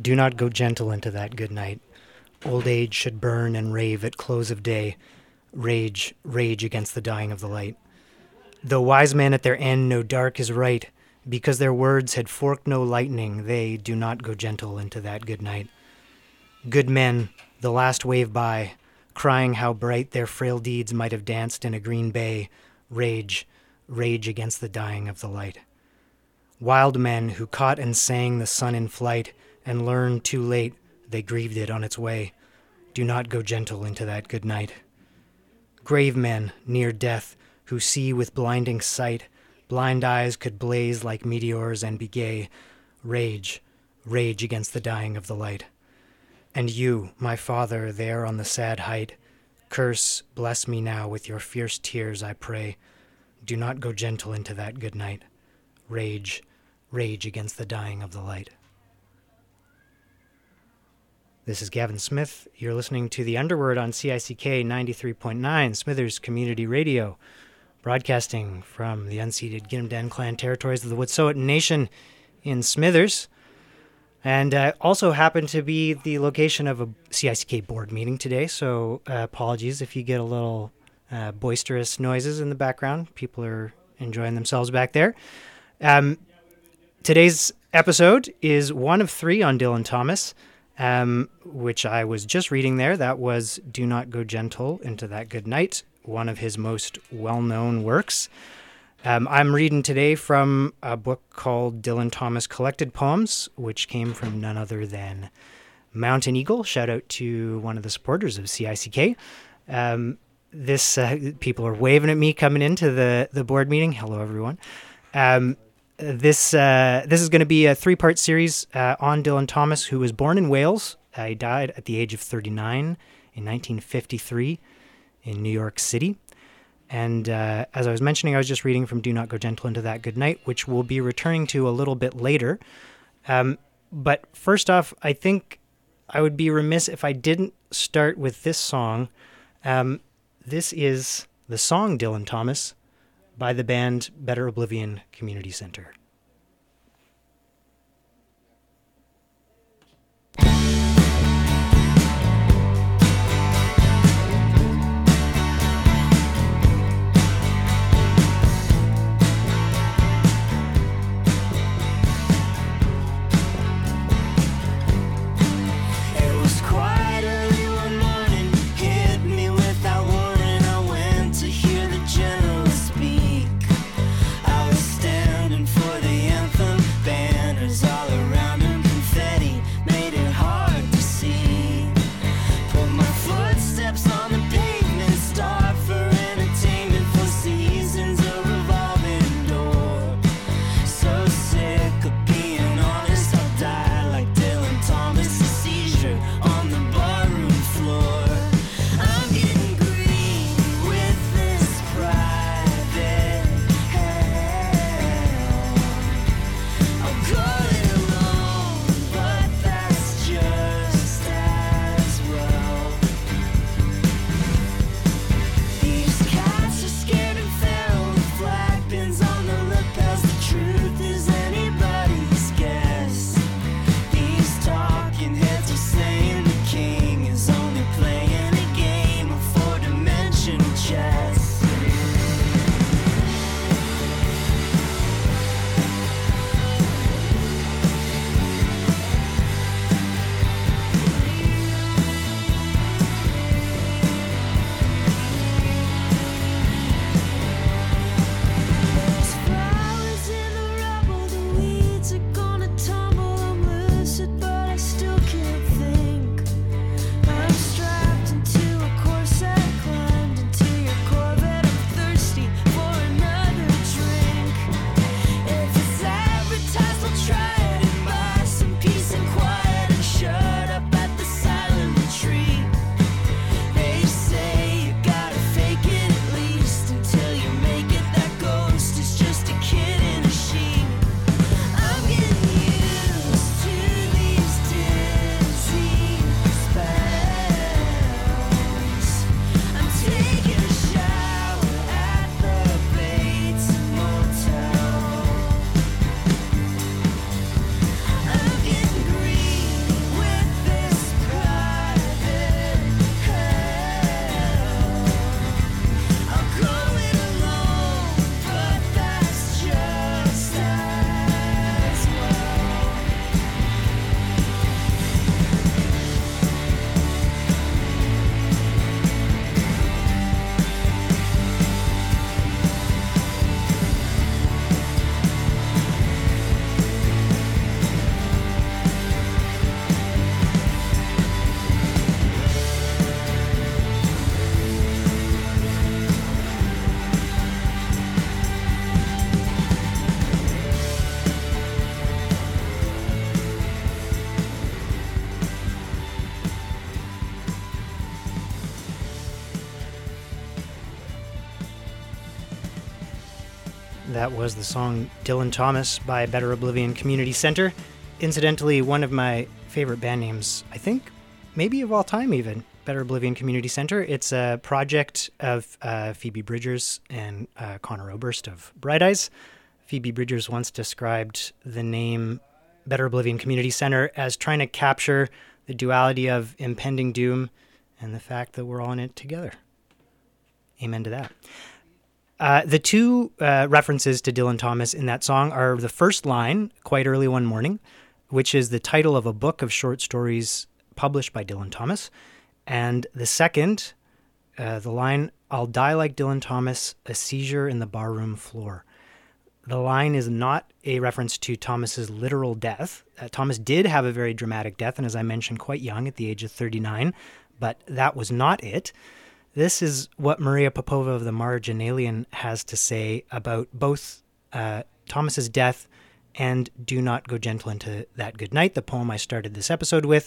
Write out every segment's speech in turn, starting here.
Do not go gentle into that good night. Old age should burn and rave at close of day. Rage, rage against the dying of the light. Though wise men at their end know dark is right, because their words had forked no lightning, they do not go gentle into that good night. Good men, the last wave by, crying how bright their frail deeds might have danced in a green bay, rage, rage against the dying of the light. Wild men who caught and sang the sun in flight, and learned too late they grieved it on its way, do not go gentle into that good night. Grave men near death, who see with blinding sight, blind eyes could blaze like meteors and be gay, rage, rage against the dying of the light. And you, my father, there on the sad height, curse, bless me now with your fierce tears, I pray. Do not go gentle into that good night. Rage, rage against the dying of the light. This is Gavin Smith. You're listening to The Underword on CICK 93.9, Smithers Community Radio, broadcasting from the unceded Ginnamdan Clan territories of the Wet'suwet'en Nation in Smithers. And also happened to be the location of a CICK board meeting today, so apologies if you get a little boisterous noises in the background. People are enjoying themselves back there. Today's episode is one of 3 on Dylan Thomas, which I was just reading there. That was Do Not Go Gentle Into That Good Night, one of his most well-known works. I'm reading today from a book called Dylan Thomas Collected Poems, which came from none other than Mountain Eagle. Shout out to one of the supporters of CICK. People are waving at me coming into the board meeting. Hello, everyone. This is going to be a 3-part series on Dylan Thomas, who was born in Wales. He died at the age of 39 in 1953 in New York City. And as I was mentioning, I was just reading from Do Not Go Gentle Into That Good Night, which we'll be returning to a little bit later. But first off, I think I would be remiss if I didn't start with this song. This is the song Dylan Thomas by the band Better Oblivion Community Center. For That was the song Dylan Thomas by Better Oblivion Community Center. Incidentally, one of my favorite band names, I think, maybe of all time even, Better Oblivion Community Center. It's a project of Phoebe Bridgers and Connor Oberst of Bright Eyes. Phoebe Bridgers once described the name Better Oblivion Community Center as trying to capture the duality of impending doom and the fact that we're all in it together. Amen to that. The two references to Dylan Thomas in that song are the first line, Quite Early One Morning, which is the title of a book of short stories published by Dylan Thomas. And the second, the line, I'll die like Dylan Thomas, a seizure in the barroom floor. The line is not a reference to Thomas's literal death. Thomas did have a very dramatic death, and as I mentioned, quite young at the age of 39, but that was not it. This is what Maria Popova of the Marginalian has to say about both Thomas's death and Do Not Go Gentle Into That Good Night, the poem I started this episode with.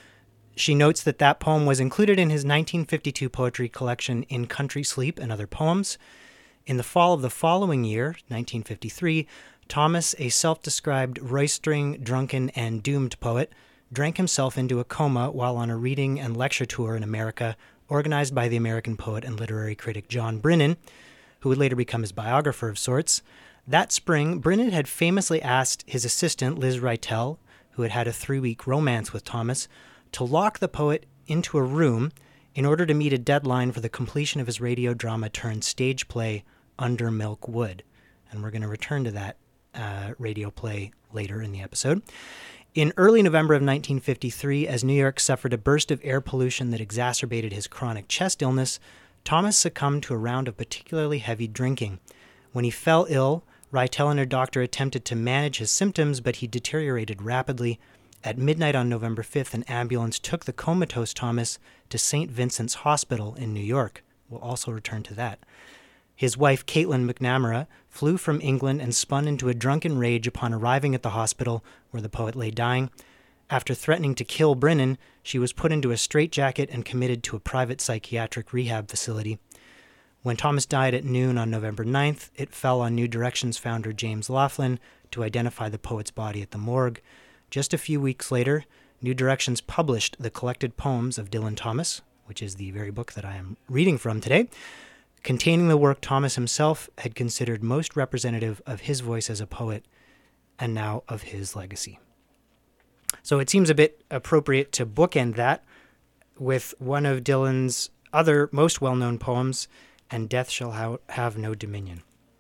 She notes that that poem was included in his 1952 poetry collection In Country Sleep and Other Poems. In the fall of the following year, 1953, Thomas, a self-described roistering, drunken, and doomed poet, drank himself into a coma while on a reading and lecture tour in America, organized by the American poet and literary critic John Brennan, who would later become his biographer of sorts. That spring, Brennan had famously asked his assistant, Liz Rytel, who had had a 3-week romance with Thomas, to lock the poet into a room in order to meet a deadline for the completion of his radio drama turned stage play, Under Milk Wood. And we're going to return to that radio play later in the episode. In early November of 1953, as New York suffered a burst of air pollution that exacerbated his chronic chest illness, Thomas succumbed to a round of particularly heavy drinking. When he fell ill, Rytel and her doctor attempted to manage his symptoms, but he deteriorated rapidly. At midnight on November 5th, an ambulance took the comatose Thomas to St. Vincent's Hospital in New York. We'll also return to that. His wife, Caitlin McNamara, flew from England and spun into a drunken rage upon arriving at the hospital where the poet lay dying. After threatening to kill Brennan, she was put into a straitjacket and committed to a private psychiatric rehab facility. When Thomas died at noon on November 9th, it fell on New Directions founder James Laughlin to identify the poet's body at the morgue. Just a few weeks later, New Directions published the collected poems of Dylan Thomas, which is the very book that I am reading from today, containing the work Thomas himself had considered most representative of his voice as a poet and now of his legacy. So it seems a bit appropriate to bookend that with one of Dylan's other most well-known poems, And Death Shall Have No Dominion.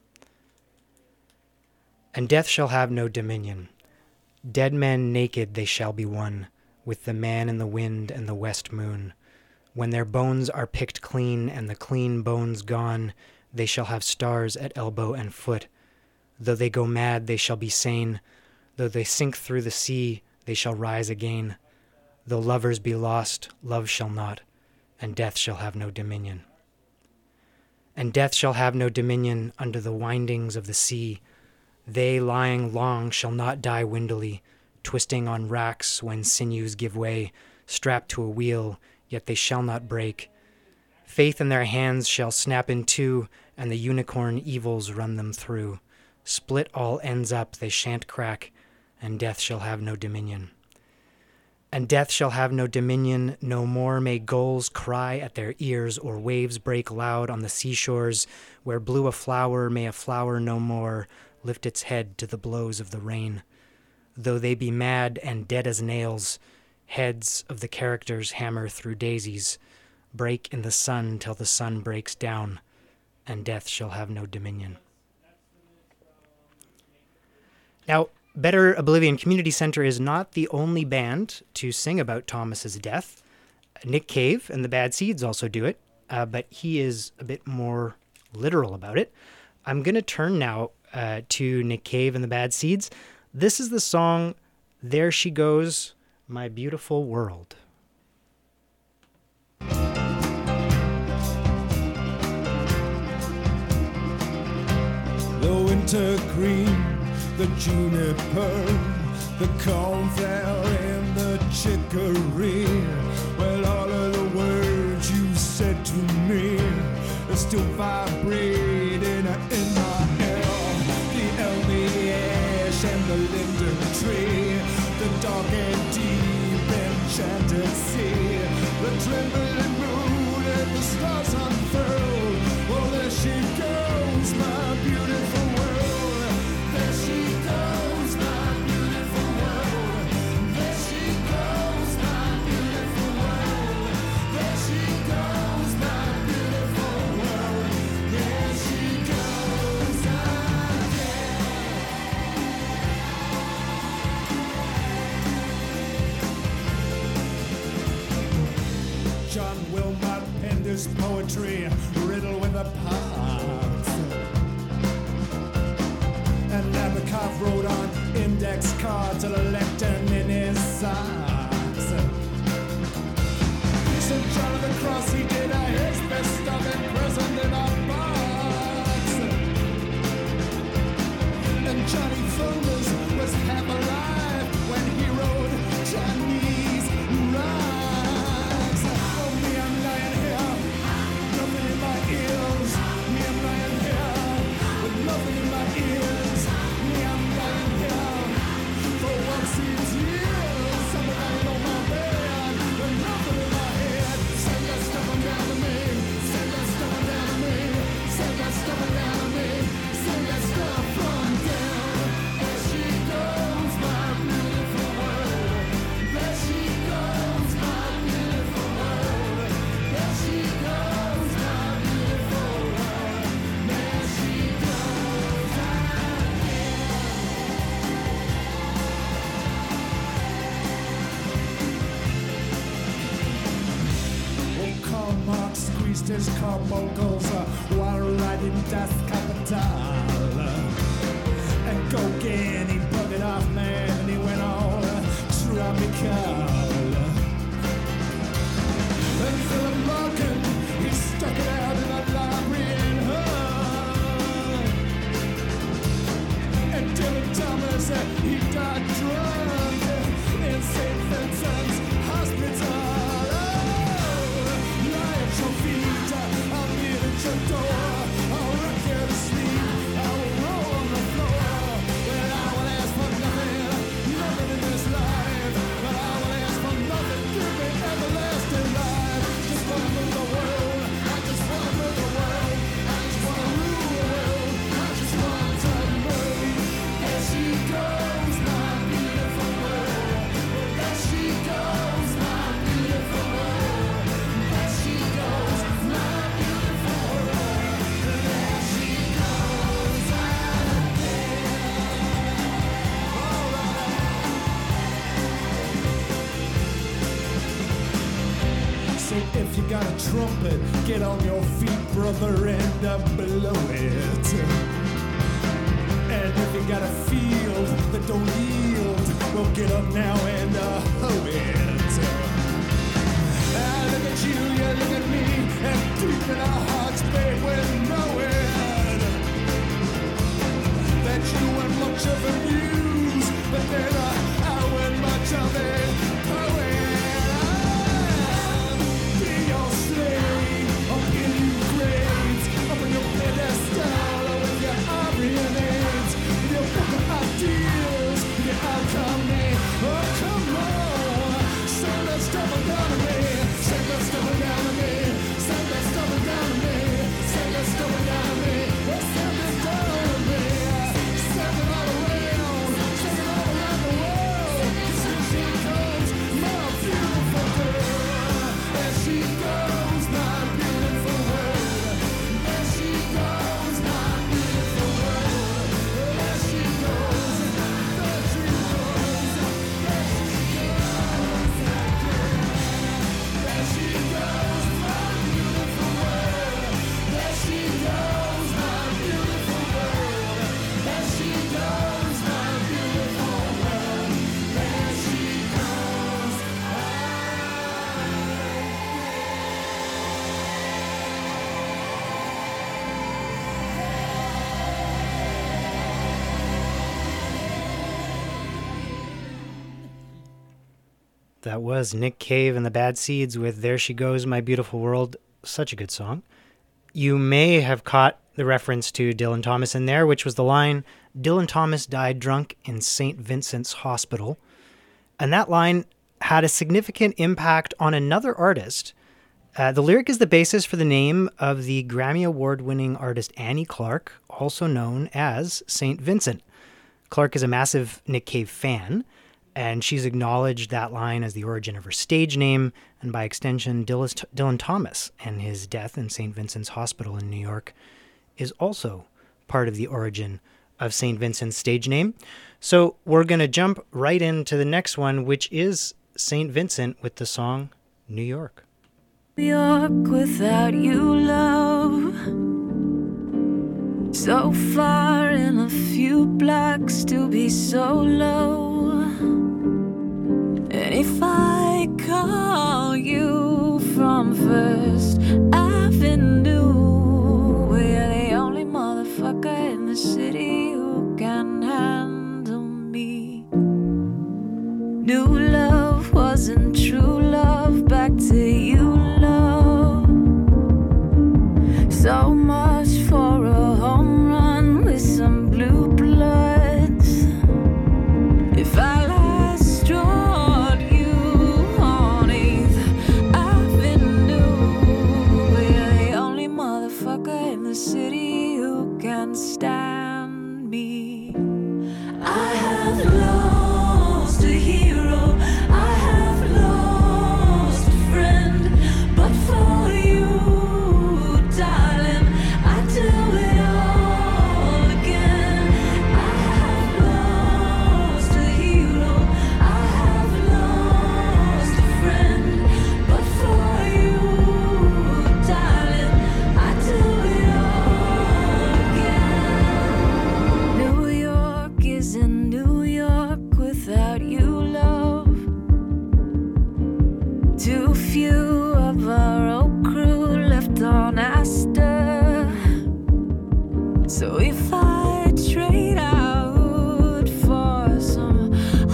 And death shall have no dominion. Dead men naked they shall be one, with the man in the wind and the west moon. When their bones are picked clean and the clean bones gone, they shall have stars at elbow and foot. Though they go mad, they shall be sane. Though they sink through the sea, they shall rise again. Though lovers be lost, love shall not, and death shall have no dominion. And death shall have no dominion under the windings of the sea. They lying long shall not die windily, twisting on racks when sinews give way, strapped to a wheel, yet they shall not break. Faith in their hands shall snap in two, and the unicorn evils run them through. Split all ends up, they shan't crack, and death shall have no dominion. And death shall have no dominion, no more may gulls cry at their ears, or waves break loud on the seashores, where blew a flower may a flower no more lift its head to the blows of the rain. Though they be mad and dead as nails, heads of the characters hammer through daisies, break in the sun till the sun breaks down, and death shall have no dominion. Now, Better Oblivion Community Center is not the only band to sing about Thomas's death. Nick Cave and the Bad Seeds also do it, but he is a bit more literal about it. I'm going to turn now to Nick Cave and the Bad Seeds. This is the song, There She Goes, My Beautiful World. The winter green, the juniper, the cornflower and the chicory. Well, all of the words you said to me are still vibrating in my ear. his poetry riddled with the parts. And Nabokov wrote on index cards a lectern in his socks. St. John of the Cross, he did his best of it, present in a box. And Johnny Thunders was half alive when he wrote Chinese rhymes. Oh, me, I'm lying here, nothing in my ears. Me, I'm lying here, with nothing in my ears. Me, I'm lying here, for what seems years. Something lying on my bed, with nothing in my head. Send that stuff down to me, send that stuff down to me, send that stuff down to me, send that stuff on down. There she goes, my beautiful world. There she goes, my beautiful world. There she goes, my beautiful world. There she goes again. Oh, Karl Marx squeezed his carbuncles while riding Das Kapital. And Gauguin, he bugged off, man, and he went all tropical. And Philip Larkin, he stuck it out in a library in Hull. And Dylan Thomas, he died drunk in St. Vincent's Hospital. Oh, lie at your feet, I'll meet at your door. I'll rock you to sleep, I'll roll on the floor. Well, I will ask for nothing, nothing in this life. But I will ask for nothing, give me everlasting life. Just wanna rule the world, I just wanna rule the world. I just wanna rule the world, I just want to move. There she goes, my beautiful world. There she goes, my beautiful world. There she goes, my beautiful world. There she goes again. So if you got a trumpet, get on your feet, brother, and blow it. And if you got a field that don't yield, well, get up now and hoe it. I look at you, you look at me, and deep in our hearts, babe, we know it. That you weren't much of a muse, but then I weren't much of a poet. I'll be your slave, I'll give you grades, up on your pedestal with your Aryan aids, with your book of ideals, with your alchemy. Oh, come on, send that stuff down to me, send that stuff down to me, send that stuff down to me, send that stuff down to me, send it down to me, send it all around, send it all around the world. Here she comes, my beautiful girl. There she goes, my beautiful world. There she goes, my beautiful world. There she goes, there she goes, there she goes again. There she goes, my beautiful world. There she goes, my beautiful world. There she goes, my beautiful world. There she goes That was Nick Cave and the Bad Seeds with There She Goes, My Beautiful World. Such a good song. You may have caught the reference to Dylan Thomas in there, which was the line, Dylan Thomas died drunk in St. Vincent's Hospital. And that line had a significant impact on another artist. The lyric is the basis for the name of the Grammy Award-winning artist Annie Clark, also known as St. Vincent. Clark is a massive Nick Cave fan, and she's acknowledged that line as the origin of her stage name, and by extension, Dylan Thomas and his death in St. Vincent's Hospital in New York is also part of the origin of St. Vincent's stage name. So we're going to jump right into the next one, which is St. Vincent with the song New York. York without you, love. So far in a few blocks to be so low. And if I call you from First Avenue, we're the only motherfucker in the city who can handle me. New love wasn't true love, back to you, love. So much for a home run with some blue bloods. If I last drawed you on 8th Avenue, we're the only motherfucker in the city who can stand me. I have lost a hero, I have lost a friend, but for you, darling, I do it all again. I have lost a hero, I have lost a friend, but for you, darling, I do it all again. New York isn't New York without you, love. Too few of our old crew left on Astor. So if I trade out for some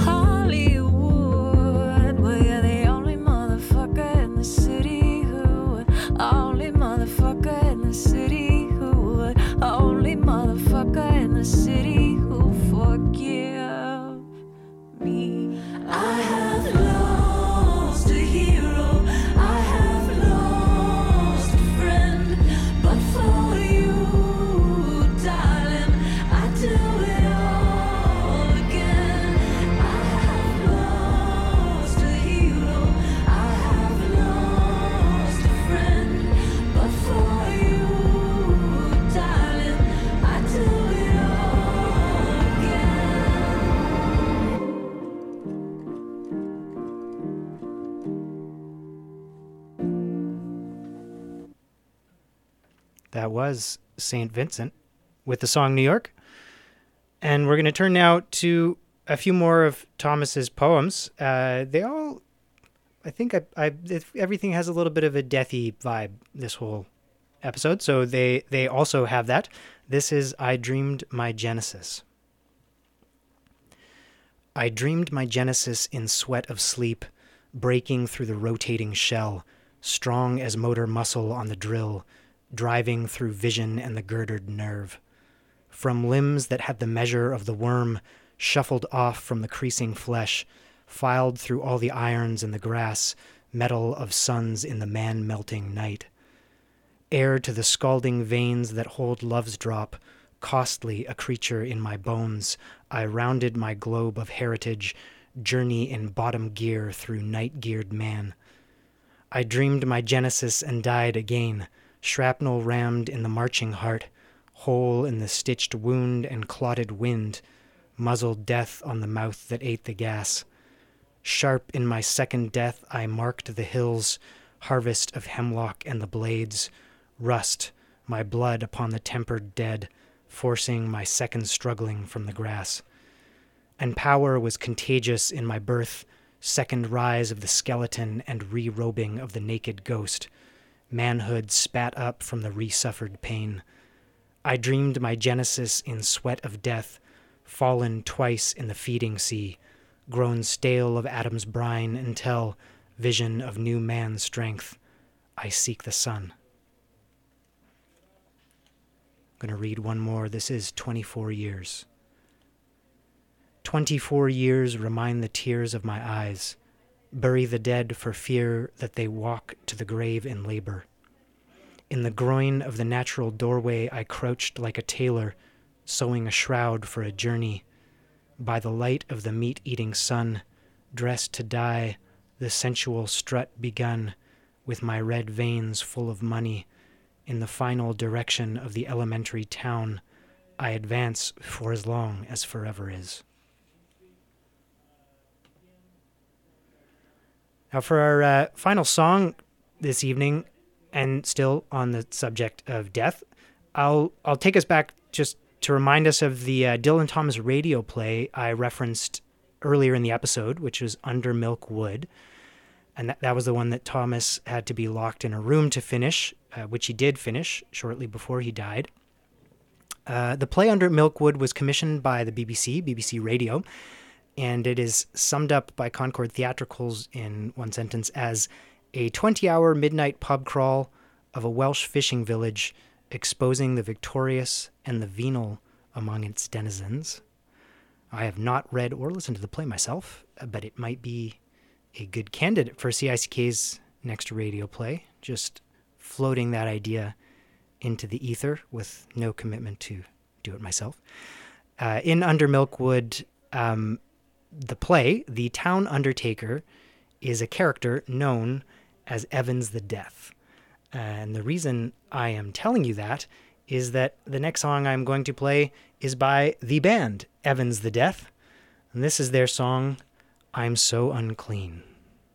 Hollywood, we're the only motherfucker in the city who would, only motherfucker in the city who would, only motherfucker in the city who forgive me. I have lost a hero, I have lost a friend, but for you, darling, I do it all again. I have lost a hero, I have lost a friend, but for you, darling, I do it all again. That was St. Vincent with the song New York. And we're going to turn now to a few more of Thomas's poems. They all, I think everything has a little bit of a deathy vibe this whole episode. So they also have that. This is I Dreamed My Genesis. I dreamed my genesis in sweat of sleep, breaking through the rotating shell, strong as motor muscle on the drill, driving through vision and the girdered nerve. From limbs that had the measure of the worm, shuffled off from the creasing flesh, filed through all the irons in the grass, metal of suns in the man-melting night. Air to the scalding veins that hold love's drop, costly a creature in my bones, I rounded my globe of heritage, journey in bottom gear through night-geared man. I dreamed my genesis and died again, shrapnel rammed in the marching heart, hole in the stitched wound and clotted wind, muzzled death on the mouth that ate the gas. Sharp in my second death I marked the hills, harvest of hemlock and the blades, rust, my blood upon the tempered dead, forcing my second struggling from the grass. And power was contagious in my birth, second rise of the skeleton and re-robing of the naked ghost. Manhood spat up from the re-suffered pain. I dreamed my genesis in sweat of death, fallen twice in the feeding sea, grown stale of Adam's brine until, vision of new man's strength, I seek the sun. I'm going to read one more. This is 24 years. 24 years remind the tears of my eyes, bury the dead for fear that they walk to the grave in labor. In the groin of the natural doorway I crouched like a tailor, sewing a shroud for a journey. By the light of the meat-eating sun, dressed to die, the sensual strut begun, with my red veins full of money. In the final direction of the elementary town, I advance for as long as forever is. Now for our final song, this evening, and still on the subject of death, I'll take us back just to remind us of the Dylan Thomas radio play I referenced earlier in the episode, which was Under Milk Wood. And that was the one that Thomas had to be locked in a room to finish, which he did finish shortly before he died. The play Under Milk Wood was commissioned by the BBC Radio, and it is summed up by Concord Theatricals in one sentence as a 20-hour midnight pub crawl of a Welsh fishing village exposing the victorious and the venal among its denizens. I have not read or listened to the play myself, but it might be a good candidate for CICK's next radio play, just floating that idea into the ether with no commitment to do it myself. In Under Milk Wood, the play, the town undertaker is a character known as Evans the Death. And the reason I am telling you that is that the next song I'm going to play is by the band Evans the Death, and this is their song, I'm So Unclean.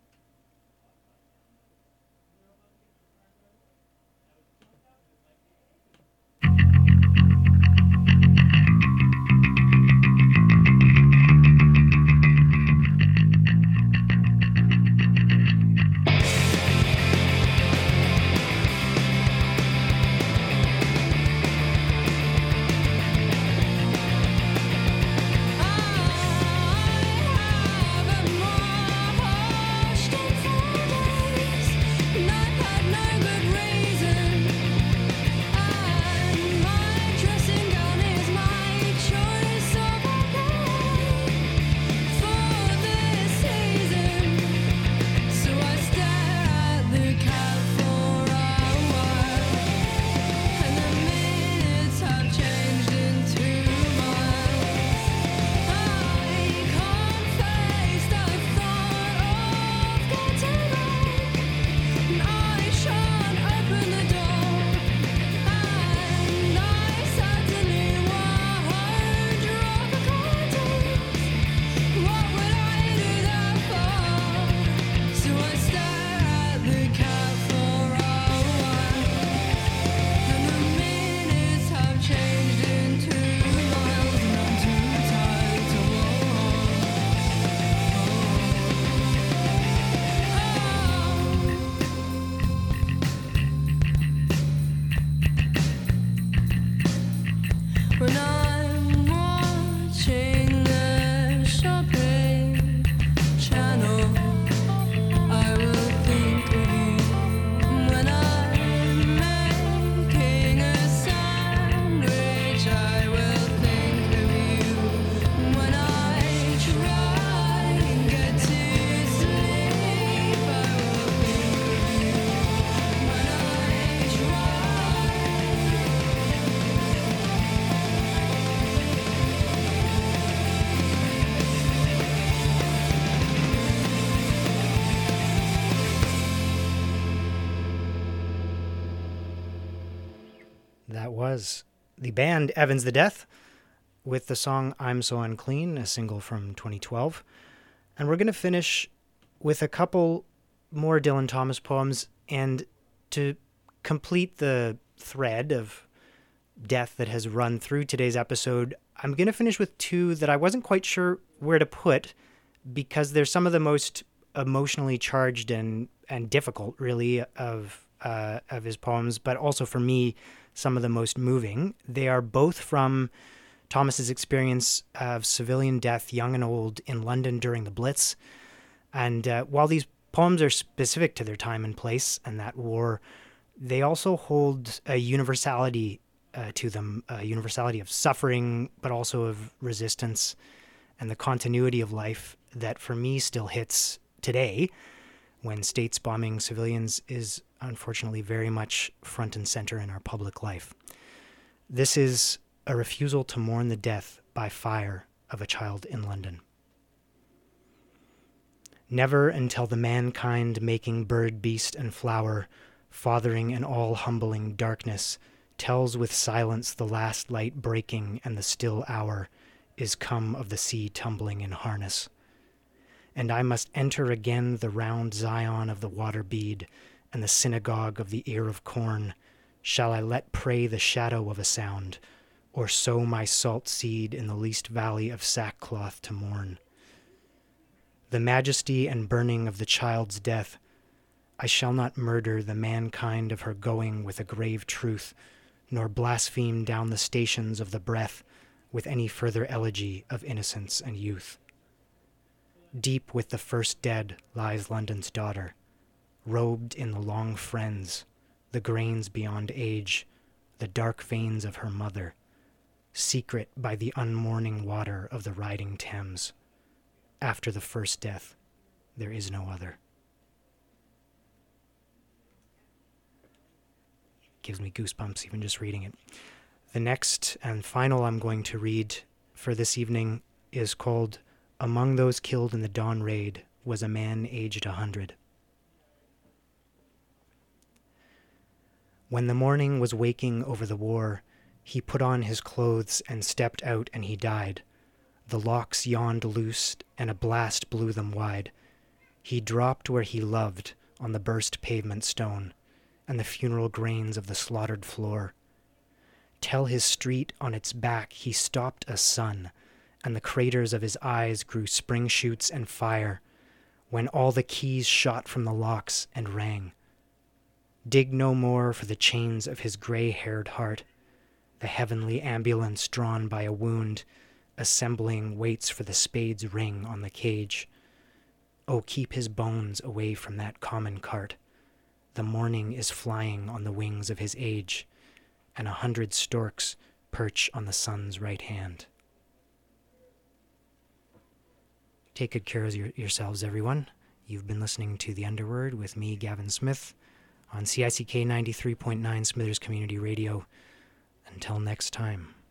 That was the band Evans the Death with the song I'm So Unclean, a single from 2012. And we're going to finish with a couple more Dylan Thomas poems. And to complete the thread of death that has run through today's episode, I'm going to finish with two that I wasn't quite sure where to put because they're some of the most emotionally charged and difficult, really, of his poems, but also for me, some of the most moving. They are both from Thomas's experience of civilian death, young and old, in London during the Blitz. And while these poems are specific to their time and place and that war, they also hold a universality to them, a universality of suffering, but also of resistance and the continuity of life that for me still hits today when states bombing civilians is unfortunately very much front and center in our public life. This is a refusal to mourn the death by fire of a child in London. Never until the mankind making bird, beast, and flower, fathering and all humbling darkness, tells with silence the last light breaking and the still hour is come of the sea tumbling in harness. And I must enter again the round Zion of the water bead, and the synagogue of the ear of corn, shall I let pray the shadow of a sound, or sow my salt seed in the least valley of sackcloth to mourn? The majesty and burning of the child's death, I shall not murder the mankind of her going with a grave truth, nor blaspheme down the stations of the breath with any further elegy of innocence and youth. Deep with the first dead lies London's daughter, robed in the long friends, the grains beyond age, the dark veins of her mother, secret by the unmourning water of the riding Thames. After the first death, there is no other. Gives me goosebumps even just reading it. The next and final I'm going to read for this evening is called Among Those Killed in the Dawn Raid Was a Man Aged 100. When the morning was waking over the war, he put on his clothes and stepped out, and he died. The locks yawned loose, and a blast blew them wide. He dropped where he loved, on the burst pavement stone, and the funeral grains of the slaughtered floor. Till his street on its back he stopped a sun, and the craters of his eyes grew spring shoots and fire, when all the keys shot from the locks and rang. Dig no more for the chains of his gray-haired heart. The heavenly ambulance drawn by a wound, assembling waits for the spade's ring on the cage. Oh, keep his bones away from that common cart. The morning is flying on the wings of his age, and 100 storks perch on the sun's right hand. Take good care of yourselves, everyone. You've been listening to The Underword with me, Gavin Smith, on CICK 93.9 Smithers Community Radio. Until next time.